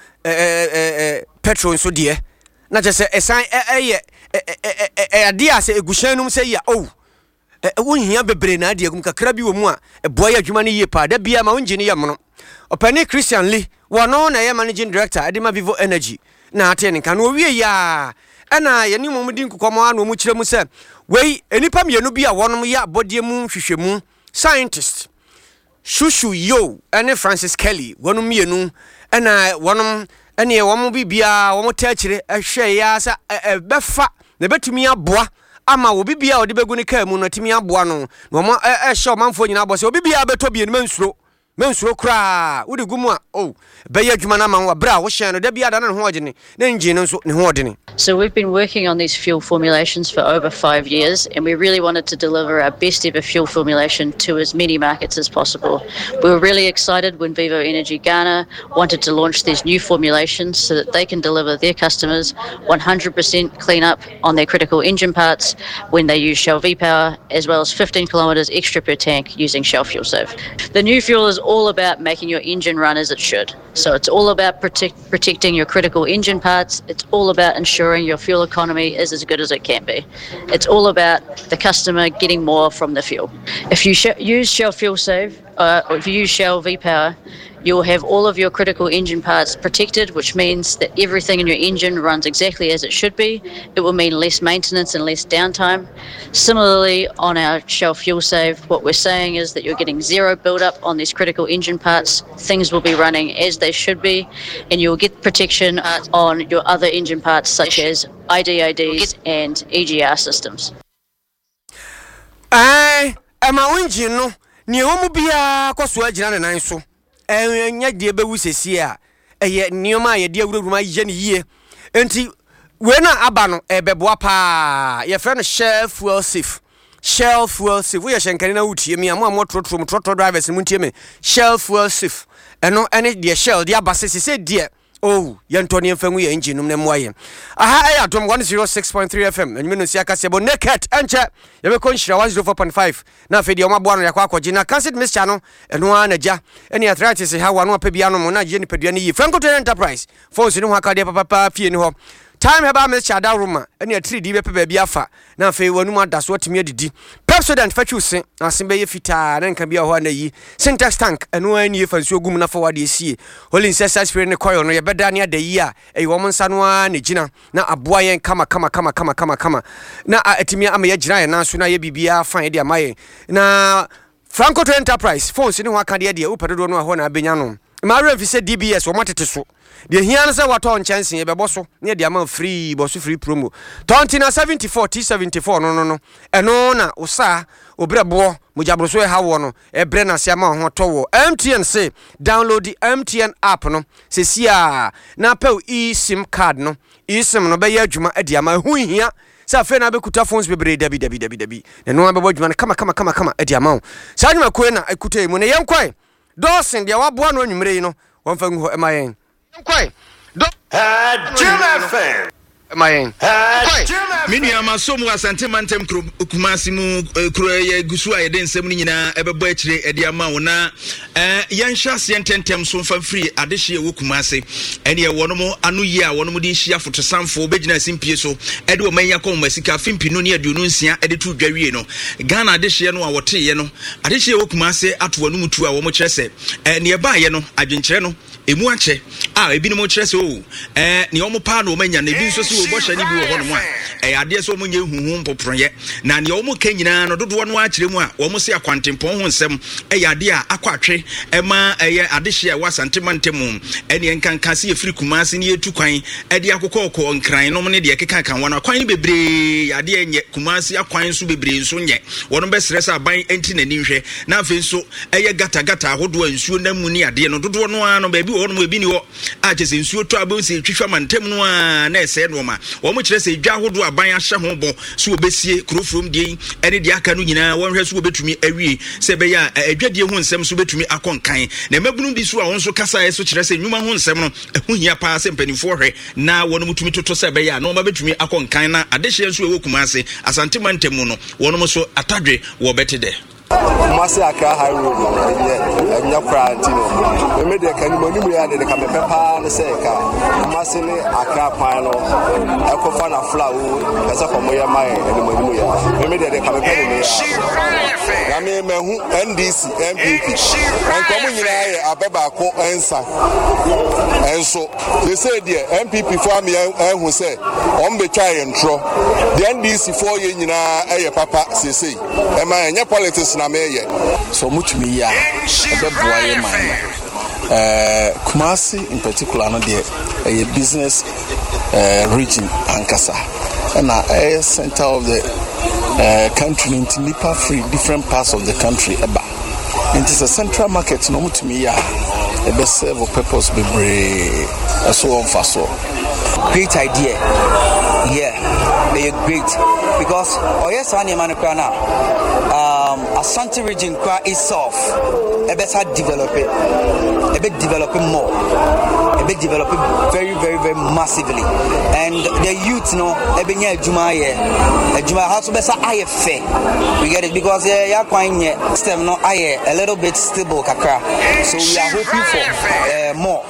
petrol so die. Na je se esan eye e ade ase egushanum se ya oh. E wonhia bebre na ade agum kakra bi wo mu a e boa ya adwuma ne yie pa da bia ma wonjini ye mono. Opani Christian Lee, wono na ye managing director Adema Vivo Energy. Na ate ne kan wo wie ya. Ana yeni momudi nkokomo anu mu kire mu se wei enipa mienu bi a wonom ya bodie mu hwehwemu scientist Shushu Yo ene Francis Kelly wonom mienu ana wonom ene womo bibia womo ta kire ehwe ya sa befa na betumi aboa ama wo bibia odi begu ne ka mu no timi aboa no no mo ehwe manfo nyina abo se obibia beto bi enu mansuro mansuro kra wodi gumu a oh beya adwuma na ma wo bra wo hye no da bia da na ho ogene na engine nso ne ho odene. So we've been working on these fuel formulations for over five years, and we really wanted to deliver our best ever fuel formulation to as many markets as possible. We were really excited when Vivo Energy Ghana wanted to launch these new formulations so that they can deliver their customers one hundred percent clean up on their critical engine parts when they use Shell V-Power, as well as fifteen kilometres extra per tank using Shell Fuel Safe. The new fuel is all about making your engine run as it should. So it's all about protect, protecting your critical engine parts. It's all about ensuring your fuel economy is as good as it can be. It's all about the customer getting more from the fuel. If you sh- use Shell Fuel Save, uh, or if you use Shell V-Power, you'll have all of your critical engine parts protected, which means that everything in your engine runs exactly as it should be. It will mean less maintenance and less downtime. Similarly, on our Shell Fuel Save, what we're saying is that you're getting zero build-up on these critical engine parts. Things will be running as they should be, and you'll get protection on your other engine parts, such as I D I Ds and E G R systems. Aye, am I engine no? Ni omu bia kwaso agina na nan so. Eh nya de be wusesi a eh nioma ye de awuruma ye ne yie. Enti we na aba no e beboa pa. Ye friend Shell Fuel Safe. Shell Fuel Safe. We ye shenkani na wutie mi am am trotro trotro drivers mu ntie me. Shell Fuel Safe. Eno ene de Shell de abasese se de oh, Yantoni and Fengu engine, no Moyen. Aha, I don't one oh six point three F M, and Minusia Casabo Naked, and chat. You will consider one oh four point five. Now, Fedio Mabuan Yaquaco, Gina, Cancel Miss Channel, and one a ja. Any arthritis, how one Pebiano Mona, Jenny Pediani, Franco Enterprise, Force in Waka Papa Fieno. Time about Miss Chada Roma, and your three D baby afa. Now, Fay Wanuma does what me did. Pepsodent fetch sing, and Simbe Fita, and can be a one ye. Syntax tank, and one year for so gumna for what you see. Holding says in the coil, no, you better near the year. A woman son one, Gina. Now a boy and come, come, come, come, come, come. Now at Timia Amaya, now soon I be a fine dear my. Now Franco Enterprise, phones in one candia, open the door, no one Benano. Mario, if you said D B S or wanted to so. The Hianza Waton chance in a bosso near the amount free, bossy free promo. Tontina seventy-four T seventy-four, no, no, no. And ona, Osa, Obrabo, Mujabroso Hawono, a Brenna Siama Hotowo. M T N say, download the M T N app, no. Sesia, Napo e SIM card, no. E SIM no Bay Juma Ediama, who here. Sa fena be kuta phones be bre dabi dabi dabi dabi. The no be bodjuma kama kama kama kama Ediama. Sajuma Kwena, I could tell you, Mune Yankwai. Dawson, the Wabuan when you may know, one thing who am I in. Quite. Jim F M. My Miniama so mu asante mantem kumasi mu kuro gusu a yeden nsem nyina ebebo akire ede ama wona eh yanhwa se ententem so mfa free adehye wo kumasi ene ye wono mo anu yi a wono mo de hia fotosamfo begina simpie so ede o manya kom masika fimpi no ne aduonu nsia ede tu dwawie no Ghana adehye no a wote ye no adehye wo kumasi ato wonu mutu a wo mo kyerese eh ne ba ye no adwenkyere no emu ache ah ebi no mo kyerese o eh ne o mo pa no manya na ebi nso so bo hye ni bi wo hono mo eh ade so mo nye huhu mpoproye na ne o mo ka nyina no dodo no a kyerɛ mu a wo mo se akwantempɔn ho nsɛm eh ade a akwatwe eh ma eh ade hye a wasantemantem eh ne nkanka se efiri kumase ne etu kwan eh de akokɔkɔ nkran no mo ne de keka kan wana kwan bebre ade enye kumase akwan so bebre nso nye wono be stress aban enti na ni hwɛ na afi nso eh gata gata ahodo ansuo na mu ni ade no dodo no a no ba bi wo no ebi ni wo a kyese nsuo to abon se twihwa mantem no a na ɛsɛ no ma wo mo kyerɛ se dwa ahodo aban ahye ho bo so obesie kurofrom die ene de aka no nyina won hwɛ so obetumi awie se be ya adwadie ho nsɛm so betumi akɔnkan na mabunu bi so a won so kasa ɛso kyerɛ se nwuma ho nsɛm no ɛho hia pa se mpanifo hwɛ na won mutumi toto se be ya na won betumi akɔnkan na adehye nso ɛwɔ kumase asante mantem no won mo so atadwe wo betede Masi Accra High Road, yeah, and your crowd, we made a canimony, and the Camepa, the Seca, Massily, Accra Pino, Ecofana Flower, as a Pomoya Mai, and the Monuya. We made a Camepa. I mean, N D C, M P P, and coming in a Babako answer. And so they said, dear M P P for me, and who said, on the try and throw the N D C for you, a papa, say, am I in your politics? So much me ya boy man uh Kumasi in particular no there a business uh region Ankasa and a center of the uh country in Nipa free different parts of the country eba it is a central market no much me ya a best serve purpose be so on for so great idea yeah they are great because oh yes I am um Asante region kwa itself a better develop it a bit developing more a big develop very very very massively, and the youth no ebenya adwuma ye adwuma how to besa aye fair. We get it because yeah ya kwan ye system no aye a little bit stable kakra, so we are hoping for uh, more.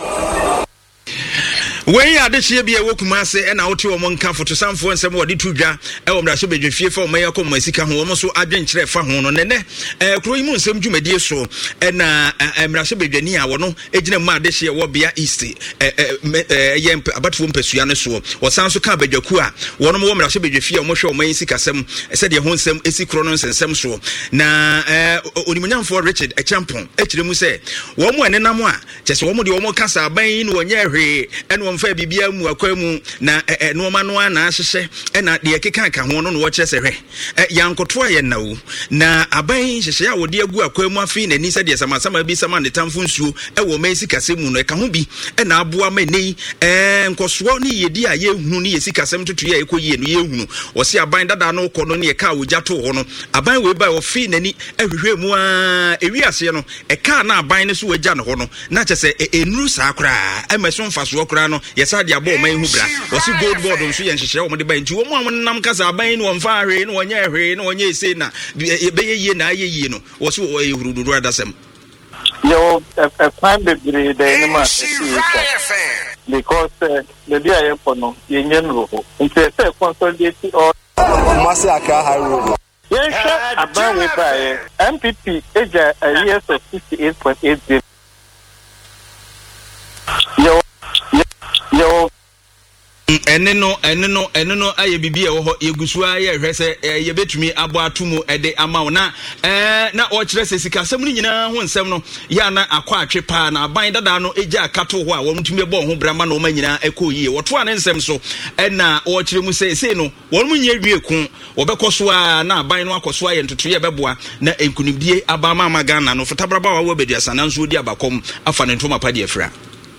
When you are this year, be a work master and out to a monk for to some for some what did to ja, Elm should be fear for Mayor Comasika, who almost so adventure for Hon on Nene, a Croymun, some Juma dear so, and uh, I'm Rashabe Genia, or no, Agent Ma this year, what be a East, a yamp about whom Persuana so, or Sanso Cabbage or Kua, one more Rashabe fear, Mosho Maisika, some said your home some Issy Cronos and some so. Now, Uniman for Richard, a champion, H. Muse, one more and a more, just one more the Omo Casa, Bain, one year, and one fair bibia mu akwemu na no ma no ana ahyehe e na de keka ka ho no no wo kyese hwe yankoto aye na wo na aban hyehye a wo de agu akwemu afi na ni se de sama sama bi sama ne tamfo nsuo e wo ma sikasem no e ka ho bi e na aboa ma nei eh nkoso ni yedi a ye hunu ni yesikasem tutu ye ekoyie no ye hunu wo se aban dada no kɔ no ne ka wo gyato ho no aban we ba wo fi na ni ehwehwe mu a ewi ase no e ka na aban ne so wagya no ho no na kyese enuru sa akra e meso mfaso akra no yesa dia bo man hu bra wo se gold board nso ye nhyehyɛ wo de ba nti wo mo am nam kasa aban no mfa hwe no wonye hwe no wonye ese na be ye na ye yie no wo se wo ye hurudu adasem yo a plan be be the ma because the dia ye for no ye nyen ro nti se consolidate or Masi Accra High Road. Yes, aban we ba M P P eja a years of sixty-eight point eight zero. Yo yo eneno eneno eneno aye bibi e wo ho yegusu aye hwese ye betumi abo atomu ede amawo na eh na o kire sesika asem ni nyina ho nsem no ya na akwa atwe pa na aban dada no eja akato ho a wo mutumi bo ho brama na o ma nyina ekoyie wo to ane nsem so ena o kire mu sese no wo mu nya wie ku wo bekoso a na aban no akoso aye ntoto ye beboa na enkunibdie aba ma ma Ghana no fotabraba wa wo beduasa na nso odi abakom afa ne ntoma pa de afra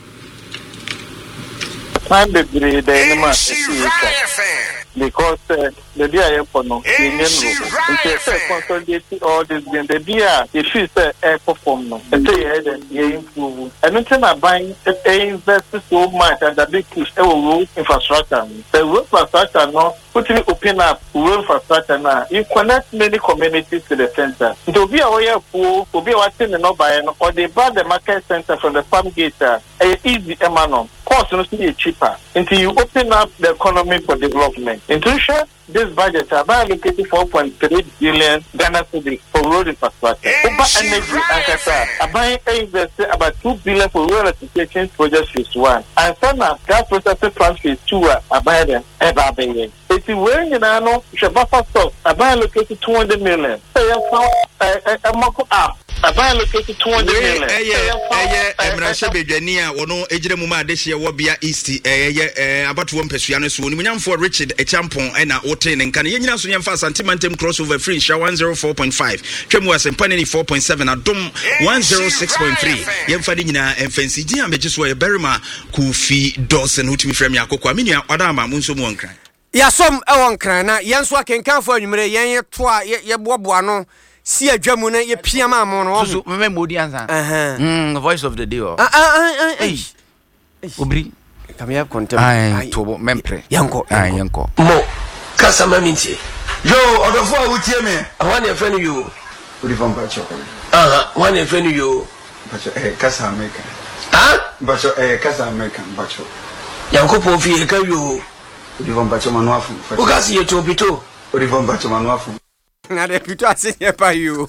plan be be the ma because uh, the dia for no union rule consolidate all this game the dia if you say air perform no and say they improve and until I buy invest so much and the big push e road infrastructure the road infrastructure no put it open up road infrastructure now you connect many communities to the center to be aware for to be watching no buy no or they buy the market center from the farm gate uh, easy emano cost no be cheaper until you open up the economy for development. Into sure this budget about allocating four point three billion Ghana cedis for road infrastructure. Over energy and Qatar about invest about two billion for rural electrification project phase one. And some of gas processing plant phase two are about them ever being. If you were in Nano, Shabaffa stock about allocated two hundred million. So you found a mock up. About allocated two hundred million. Eh eh eh Emrashe Bedwania wono ejire mu ma adehye wo bia east eh eh about one pesua no so ni munyamfo Richard Echampon na wote ne nka ne nyina so nyamfa Santimantem crossover free sha one oh four point five twemu asempane four point seven adom one oh six point three yemfa de nyina emfansi dia meje so ye berima Kofi Dawson hutimi frame yakokwa menua odama munso mu onkran ya som e wonkran na yenso akenkanfo anwumre yen ye to a ye boboa no si adwamu na ye piama mo no so me modi ansa mm voice of the day ah ah ah obri come here contem ai to mempre yanko ai yanko mo kasa maminti yo odofo a wutie me one your friend you odi from Bacho ah one your friend you Bacho eh kasa America ah Bacho eh kasa America Bacho yanko po fi e ka you odi from Bacho manuafu o kasi ye to pito odi from Bacho manuafu na de pito asenye pa you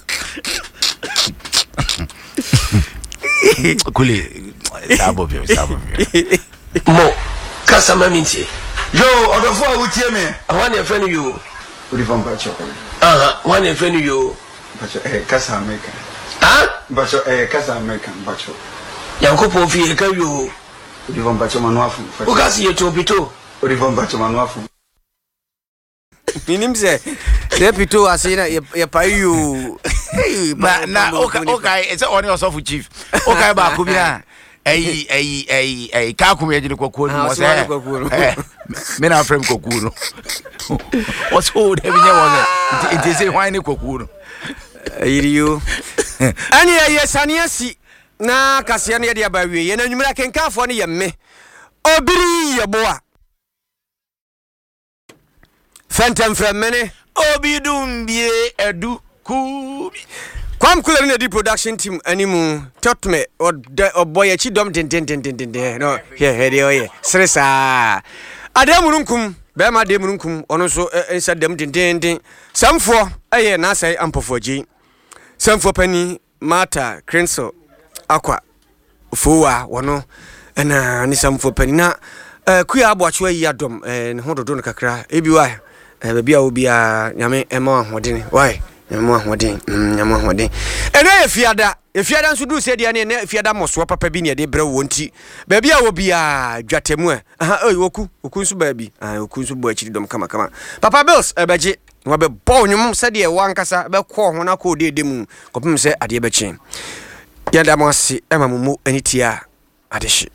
kule sabo bio sabo bio mo kasa maminti yo odofo a wutie me one your friend you odi from Bacho ah one your friend you Bacho eh kasa America ah Bacho eh kasa America Bacho yanko po fi e ka you odi from Bacho manuafu o kasi ye to pito odi from Bacho manuafu minimse de pito asina ye pa you na na okay okay it's on your sofu chief okay ba ko bia ai ai ai ai ka ko me jini kokuo no mo se eh me na frame kokuo no what's hold heavy nya was it is say why ni kokuo no iriyo ani ya saniasi na kaseɛ no yɛde aba wie yɛn anwummerɛ kenkafoɔ no yɛ me obiri yɛ boa Phantom from mene obi dumbie edu ku Kwam Kula na di production team animu totme o boy achi dom den den den den den no here here oye sresa adamurunkum be ma adamurunkum ono so ensa dem den den den samfo eye na sai ampofo gi samfo pani mata crenso akwa fowa wono na ni samfo pani na kuya aboacho yi adom ne hododo no kakra ebiwa baabi a obi a nyame ema hodene why nyame hodene nyame hodene ene efiada efiada nso du se dia ne ene efiada moso papa bi ne de bre wonti baabi a obi a dwatemu a aha oi woku woku nso baabi ah woku nso bo akiri dom kama kama papa bills ebeje no be bo nwum se de wankasa be kɔ ho na kɔ de de mu kopem se ade be chen yada mo ase ema mumu anitia adeshi